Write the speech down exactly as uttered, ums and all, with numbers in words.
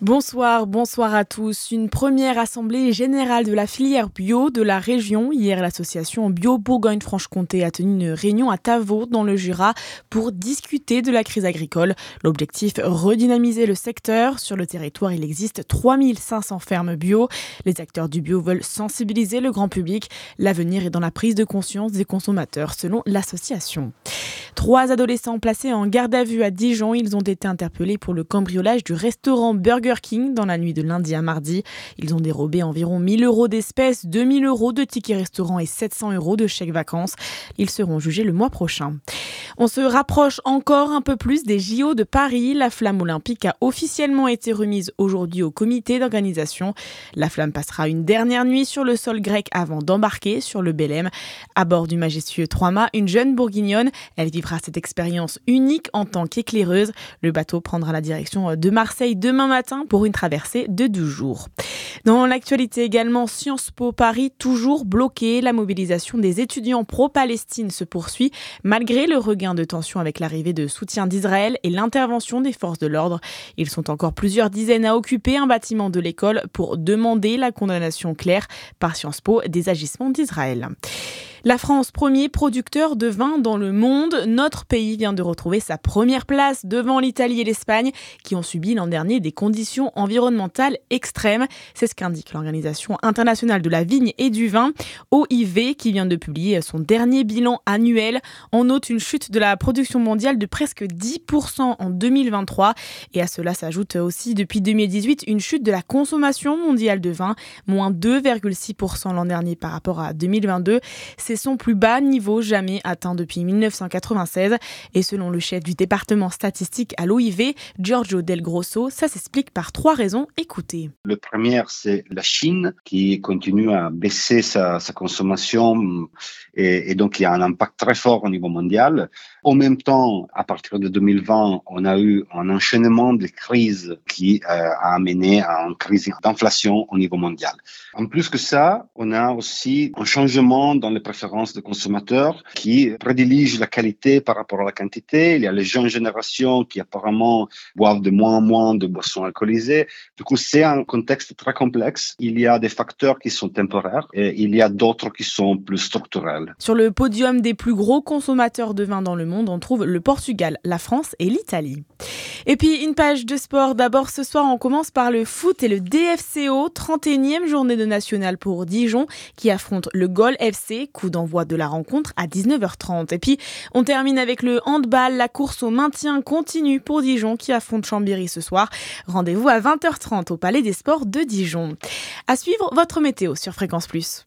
Bonsoir, bonsoir à tous. Une première assemblée générale de la filière bio de la région. Hier, l'association Bio Bourgogne-Franche-Comté a tenu une réunion à Tavaux dans le Jura pour discuter de la crise agricole. L'objectif, redynamiser le secteur. Sur le territoire, il existe trois mille cinq cents fermes bio. Les acteurs du bio veulent sensibiliser le grand public. L'avenir est dans la prise de conscience des consommateurs, selon l'association. Trois adolescents placés en garde à vue à Dijon. Ils ont été interpellés pour le cambriolage du restaurant Burger King dans la nuit de lundi à mardi. Ils ont dérobé environ mille euros d'espèces, deux mille euros de tickets restaurant et sept cents euros de chèques vacances. Ils seront jugés le mois prochain. On se rapproche encore un peu plus des J O de Paris. La flamme olympique a officiellement été remise aujourd'hui au comité d'organisation. La flamme passera une dernière nuit sur le sol grec avant d'embarquer sur le Belém. À bord du majestueux trois-mâts, une jeune bourguignonne. Elle vivra cette expérience unique en tant qu'éclaireuse. Le bateau prendra la direction de Marseille demain matin pour une traversée de douze jours. Dans l'actualité également, Sciences Po Paris toujours bloqué. La mobilisation des étudiants pro-Palestine se poursuit malgré le regain de tension avec l'arrivée de soutien d'Israël et l'intervention des forces de l'ordre. Ils sont encore plusieurs dizaines à occuper un bâtiment de l'école pour demander la condamnation claire par Sciences Po des agissements d'Israël. La France, premier producteur de vin dans le monde, notre pays vient de retrouver sa première place devant l'Italie et l'Espagne qui ont subi l'an dernier des conditions environnementales extrêmes. C'est ce qu'indique l'Organisation internationale de la vigne et du vin, O I V, qui vient de publier son dernier bilan annuel. On note une chute de la production mondiale de presque dix pour cent en deux mille vingt-trois. Et à cela s'ajoute aussi depuis deux mille dix-huit une chute de la consommation mondiale de vin, moins deux virgule six pour cent l'an dernier par rapport à deux mille vingt-deux. C'est son plus bas niveau jamais atteint depuis dix-neuf cent quatre-vingt-seize. Et selon le chef du département statistique à l'O I V, Giorgio Del Grosso, ça s'explique par trois raisons. Écoutez. Le premier, c'est la Chine qui continue à baisser sa, sa consommation et, et donc il y a un impact très fort au niveau mondial. En même temps, à partir de deux mille vingt, on a eu un enchaînement de crises qui euh, a amené à une crise d'inflation au niveau mondial. En plus que ça, on a aussi un changement dans les préférences des consommateurs qui privilégient la qualité par rapport à la quantité. Il y a les jeunes générations qui apparemment boivent de moins en moins de boissons alcoolisées. Du coup, c'est un contexte très complexe. Il y a des facteurs qui sont temporaires et il y a d'autres qui sont plus structurels. Sur le podium des plus gros consommateurs de vin dans le monde, on trouve le Portugal, la France et l'Italie. Et puis une page de sport. D'abord ce soir, on commence par le foot et le D F C O, trente et unième journée de nationale pour Dijon qui affronte le Gol F C. Coup d'envoi de la rencontre à dix-neuf heures trente. Et puis on termine avec le handball. La course au maintien continue pour Dijon qui affronte Chambéry ce soir. Rendez-vous à vingt heures trente au Palais des Sports de Dijon. À suivre votre météo sur Fréquence Plus.